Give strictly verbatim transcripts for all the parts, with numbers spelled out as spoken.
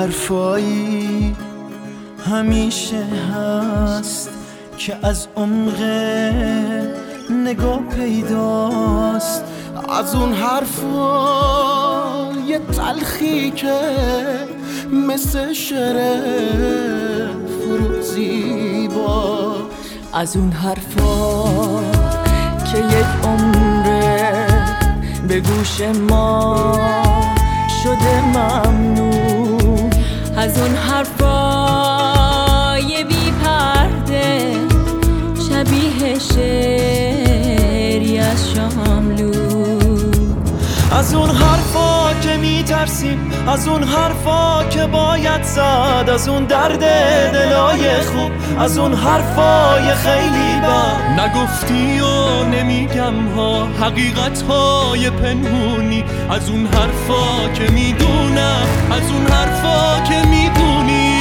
حرفایی همیشه هست که از عمق نگاه پیداست، از اون حرفای تلخی که مثل شعر فروزیبا، از اون حرفا که یک عمره به گوش ما شده ممنون، از اون حرفای بی پرده شبیه شعری از شاملو، از اون حرفا که میترسیم، از اون حرفا که باید زد، از اون درد دلای خوب، از اون حرفای خیلی بد نگفتی و نمیگم ها، حقیقت های پنهونی، از اون حرفا که میدونم، از اون حرفا که میدونی.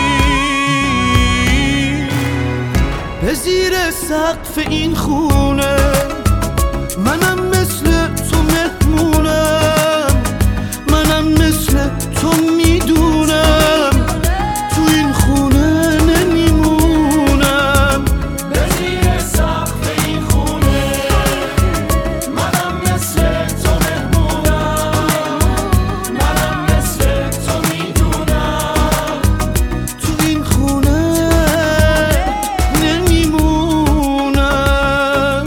به زیر سقف این خونه منم مثل تو مهمونم، منم مثل تو میدونم تو این خونه نمیمونم. به زیر سقف این خونه منم مثل تو مهمونم، منم مثل تو میدونم تو این خونه نمیمونم.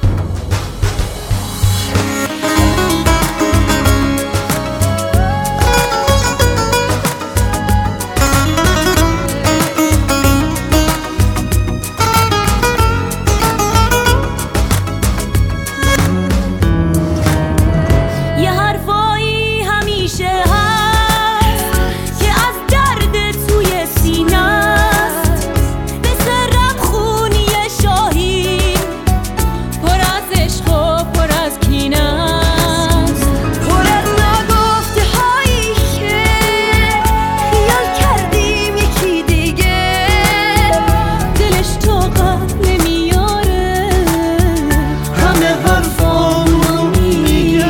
یه حرفایی همیشه هست که از درد توی سینه است، مثل رمخونی شاهین پر از عشق و پر از کینه است، پر از نگفته هایی که خیال کردیم یکی دیگه دلش طاقت نمیاره، همه حرفامو میگه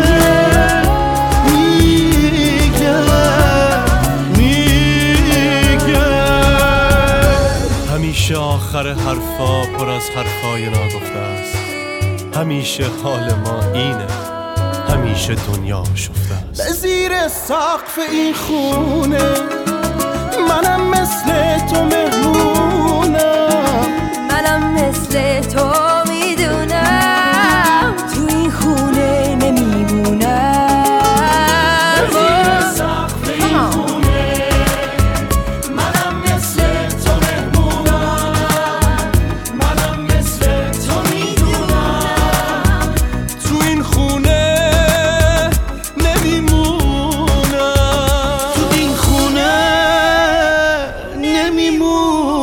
میگه میگه. همیشه آخر حرفا پر از حرفای ناگفته است، همیشه حال ما اینه، همیشه دنیا شفته است. به زیر سقف این خونه منم مثل تو مهمونم، منم مثل تو میدونم تو این خونه نمیمونم. به زیر سقف این خونه منم مثل تو مهمونم، منم مثل تو میدونم تو این خونه نمیمونم. تو این خونه نمیمونم.